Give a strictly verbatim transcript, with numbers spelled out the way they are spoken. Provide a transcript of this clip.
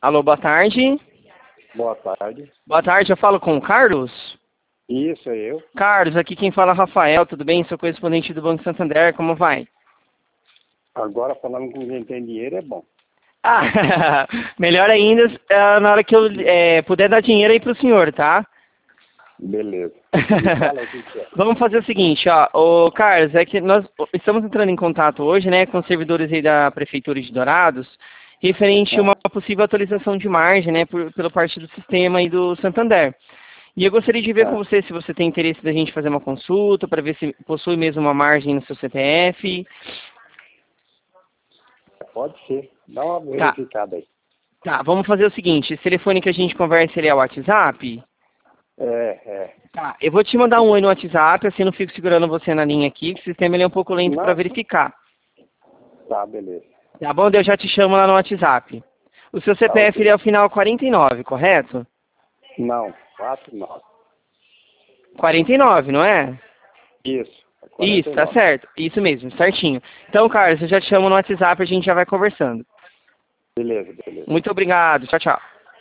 Alô, boa tarde. Boa tarde. Boa tarde, eu falo com o Carlos? Isso, é eu. Carlos, aqui quem fala é Rafael, tudo bem? Sou correspondente do Banco Santander, como vai? Agora falando com quem tem dinheiro é bom. Ah, melhor ainda é, na hora que eu é, puder dar dinheiro aí pro senhor, tá? Beleza. Me fala o que que é. Vamos fazer o seguinte, ó, ô Carlos, é que nós estamos entrando em contato hoje, né, com os servidores aí da Prefeitura de Dourados, referente a uma possível atualização de margem, né, por, pela parte do sistema e do Santander. E eu gostaria de ver com Ah, você se você tem interesse da gente fazer uma consulta para ver se possui mesmo uma margem no seu C P F. pode ser. Dá uma Tá, verificada aí. tá, vamos fazer o seguinte, esse telefone que a gente conversa, ele é o WhatsApp? É, é. Tá, eu vou te mandar um oi no WhatsApp, assim eu não fico segurando você na linha aqui, que o sistema ele é um pouco lento para Não, verificar. tá, beleza. Tá bom? Eu já te chamo lá no WhatsApp. O seu Tá, C P F ok. ele é o final quarenta e nove, correto? Não, quatro, nove. quarenta e nove, não é? Isso, é Isso, tá quarenta e nove. certo. Isso mesmo, certinho. Então, Carlos, eu já te chamo no WhatsApp, a gente já vai conversando. Beleza, beleza. Muito obrigado. Tchau, tchau.